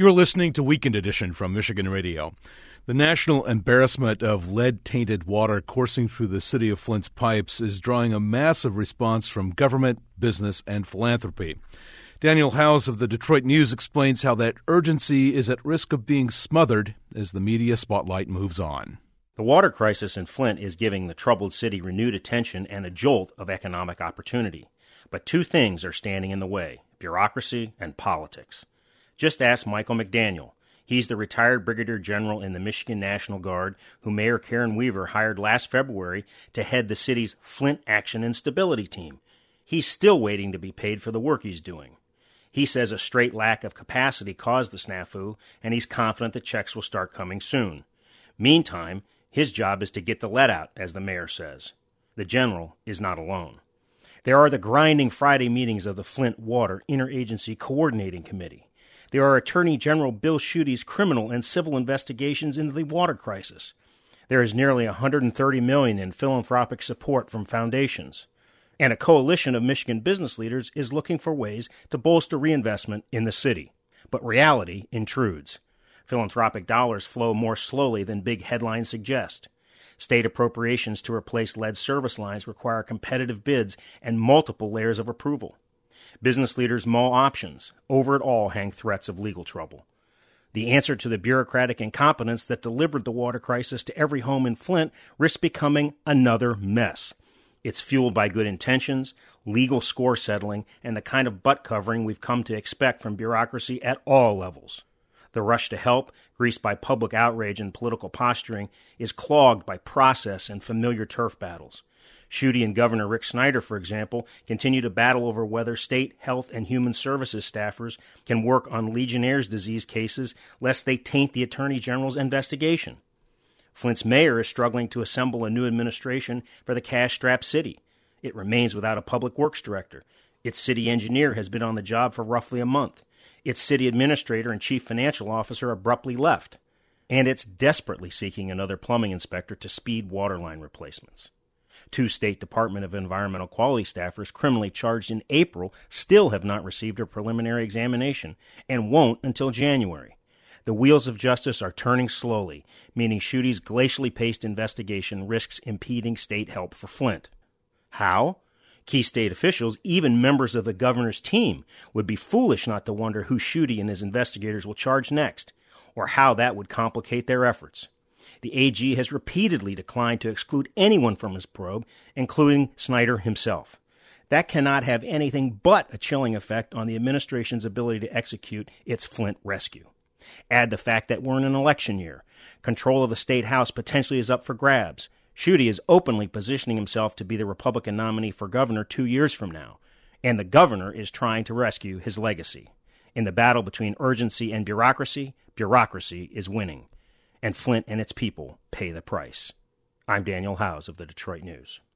You're listening to Weekend Edition from Michigan Radio. The national embarrassment of lead-tainted water coursing through the city of Flint's pipes is drawing a massive response from government, business, and philanthropy. Daniel Howes of the Detroit News explains how that urgency is at risk of being smothered as the media spotlight moves on. The water crisis in Flint is giving the troubled city renewed attention and a jolt of economic opportunity. But two things are standing in the way: bureaucracy and politics. Just ask Michael McDaniel. He's the retired brigadier general in the Michigan National Guard who Mayor Karen Weaver hired last February to head the city's Flint Action and Stability Team. He's still waiting to be paid for the work he's doing. He says a straight lack of capacity caused the snafu, and he's confident the checks will start coming soon. Meantime, his job is to get the lead out, as the mayor says. The general is not alone. There are the grinding Friday meetings of the Flint Water Interagency Coordinating Committee. There are Attorney General Bill Schuete's criminal and civil investigations into the water crisis. There is nearly $130 million in philanthropic support from foundations. And a coalition of Michigan business leaders is looking for ways to bolster reinvestment in the city. But reality intrudes. Philanthropic dollars flow more slowly than big headlines suggest. State appropriations to replace lead service lines require competitive bids and multiple layers of approval. Business leaders mull options. Over it all hang threats of legal trouble. The answer to the bureaucratic incompetence that delivered the water crisis to every home in Flint risks becoming another mess. It's fueled by good intentions, legal score settling, and the kind of butt covering we've come to expect from bureaucracy at all levels. The rush to help, greased by public outrage and political posturing, is clogged by process and familiar turf battles. Schuete and Governor Rick Snyder, for example, continue to battle over whether state health and human services staffers can work on Legionnaire's disease cases lest they taint the Attorney General's investigation. Flint's mayor is struggling to assemble a new administration for the cash-strapped city. It remains without a public works director. Its city engineer has been on the job for roughly a month. Its city administrator and chief financial officer abruptly left. And it's desperately seeking another plumbing inspector to speed waterline replacements. 2 State Department of Environmental Quality staffers criminally charged in April still have not received a preliminary examination and won't until January. The wheels of justice are turning slowly, meaning Schuete's glacially paced investigation risks impeding state help for Flint. How? Key state officials, even members of the governor's team, would be foolish not to wonder who Schuete and his investigators will charge next, or how that would complicate their efforts. The AG has repeatedly declined to exclude anyone from his probe, including Snyder himself. That cannot have anything but a chilling effect on the administration's ability to execute its Flint rescue. Add the fact that we're in an election year. Control of the state house potentially is up for grabs. Schuete is openly positioning himself to be the Republican nominee for governor 2 years from now, and the governor is trying to rescue his legacy. In the battle between urgency and bureaucracy, bureaucracy is winning, and Flint and its people pay the price. I'm Daniel Howes of the Detroit News.